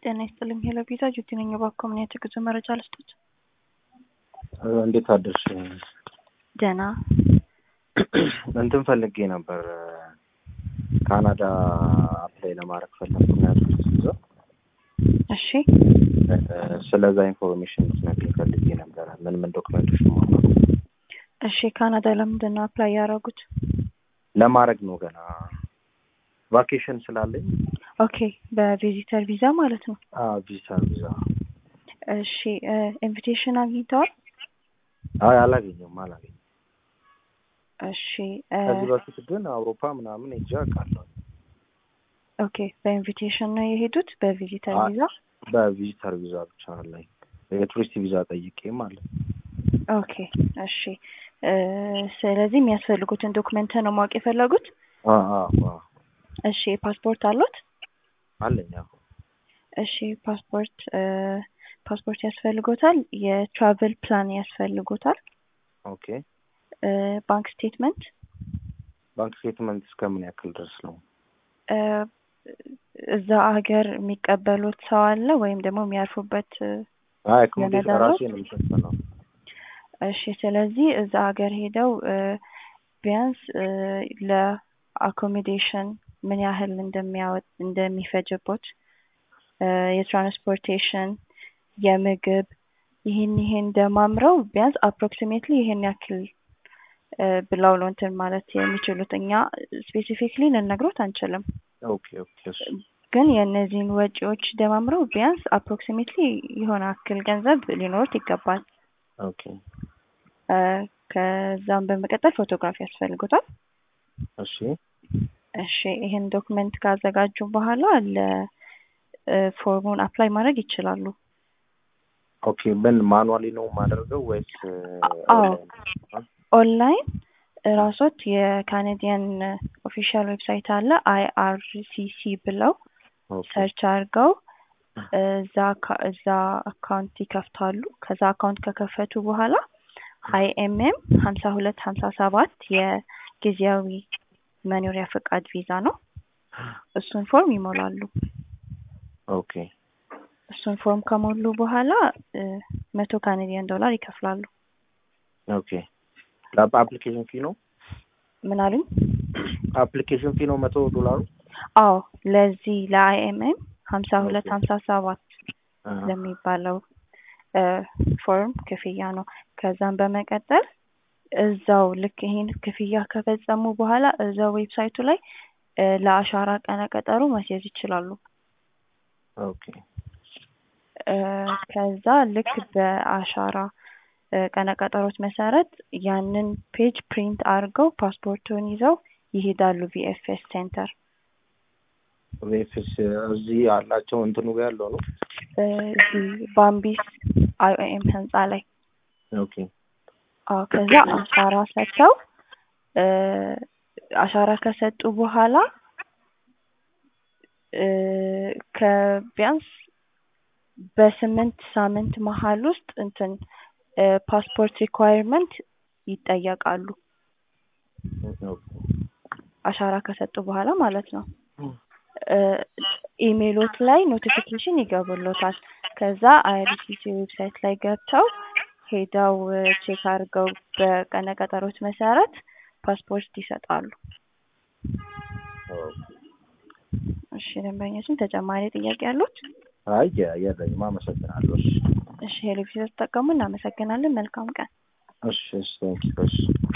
ጤና ይስጥልኝ ሄለቢታ ጁቲ ነኝ በኮሚኒቲ ጉዞ መረጃ ልስጥት። እንዴት አደርሽ? ደህና እንትን ፈልጌ ነበር ካናዳ አፕላይ ለማድረግ ፈልጌ። እሺ ስለዛ ኢንፎርሜሽን ልትነግሪኝ ፈልጌ ነበር። ምን ዶክመንቶች ነው? እሺ ካናዳ ለምንድን ነው አፕላይ ያደረጉት? ለማድረግ ነው ገና ቫኬሽን ስላለኝ። ኦኬ በቪዚተር ቪዛ ማለት ነው? ቪዚተር ቪዛ። እሺ ኢንቪቴሽን አግኝተዋል? አላገኘሁም። እሺ ከዚህ በፊት ግን አውሮፓ ምናምን ሄጄ አውቃለሁ። ኦኬ በኢንቪቴሽን ነው የሄዱት? በቪዚተር ቪዛ? በቪዚተር ቪዛ ብቻ ላይ የቱሪስት ቪዛ ጠይቄ ማለት። ኦኬ እሺ ስለዚህ የሚያስፈልጉትን ዶክመንት ነው ማወቅ የፈለጉት? እሺ ፓስፖርት አሉት? አለኝ። እሺ ፓስፖርት ያስፈልጎታል። የትራቨል ፕላን ያስፈልጎታል። ኦኬ ባንክ ስቴትመንት እስከምን ያክል ድረስ ነው? እዛ ሀገር የሚቀበሉት ሰው አለ ወይም ደግሞ የሚያርፉበት? ኮምፒውተር ራሴ ነው የሚሸፈነው። እሺ ስለዚህ እዛ ሀገር ሄደው ቢያንስ ለአኮሞዴሽን ምን ያህል እንደሚፈጅቦት፣ የትራንስፖርቴሽን፣ የምግብ ይሄን ደማምረው ቢያንስ አፕሮክሲሜትሊ ይሄን ያክል ብለው ነው እንትን ማለት የሚችሉት። እኛ ስፔሲፊክሊ ልነግሮት አንችልም። ኦኬ ግን የእነዚህን ወጪዎች ደማምረው ቢያንስ አፕሮክሲሜትሊ የሆነ አክል ገንዘብ ሊኖሩት ይገባል። ኦኬ ከዛም በመቀጠል ፎቶግራፊ ያስፈልጉታል። እሺ ይሄን ዶክመንት ካዘጋጁ በኋላ ለፎርሙን አፕላይ ማድረግ ይችላሉ። ኦኬ ማኑዋሊ ነው ማድረገው ወይስ ኦንላይን? ራሶት የካናዲያን ኦፊሻል ዌብሳይት አለ IRCC ብለው ሰርች አድርገው እዛ አካውንት ይከፍታሉ። ከዛ አካውንት ከከፈቱ በኋላ IMM 5257 የጊዜያዊ መኖሪያ ፈቃድ ቪዛ ነው። እሱን ፎርም ይሞላሉ። ኦኬ እሱን ፎርም ከሞሉ በኋላ 100 ካናዲያን ዶላር ይከፍላሉ። ኦኬ ለአፕሊኬሽን ፊ ነው? ምን አሉኝ? አፕሊኬሽን ፊ ነው $100? አዎ ለዚህ ለIMM 5257 ለሚባለው ፎርም ክፍያ ነው። ከዛም በመቀጠል እዛው ልክ ይሄን ክፍያ ከፈጸሙ በኋላ እዛው ዌብሳይቱ ላይ ለአሻራ ቀነ ቀጠሮ ማስያዝ ይችላሉ። ኦኬ ከዛ ልክ በአሻራ ቀነ ቀጠሮት መሰረት ያንን ፔጅ ፕሪንት አድርገው ፓስፖርቱን ይዘው ይሄዳሉ VFS ሴንተር። VFS እዚህ ያላቸው እንትኑ ጋር ያለው ነው? እዚህ ባምቢስ IOM ህንጻ ላይ። ኦኬ ከዛ አሻራ ሰጥተው አሻራ ከሰጡ በኋላ ከቢያንስ በ8 ሳምንት መሀል ውስጥ ፓስፖርት ሪኳየርመንት ይጠየቃሉ። አሻራ ከሰጡ በኋላ ማለት ነው። ኢሜይሎት ላይ ኖቲፊኬሽን ይገቡሎታል። ከዛ IRCC ዌብሳይት ላይ ገብተው ሄደው ቼክ አድርገው በቀነ ቀጠሮት መሰረት ፓስፖርት ይሰጣሉ። እሺ ደንበኛችን ተጨማሪ ጥያቄ አሉት? አይ የለኝም። አመሰግናለሁ። እሺ ሄለቢታ ተጠቀሙ። እናመሰግናለን። መልካም ቀን። እሺ ቴንክ ዩ።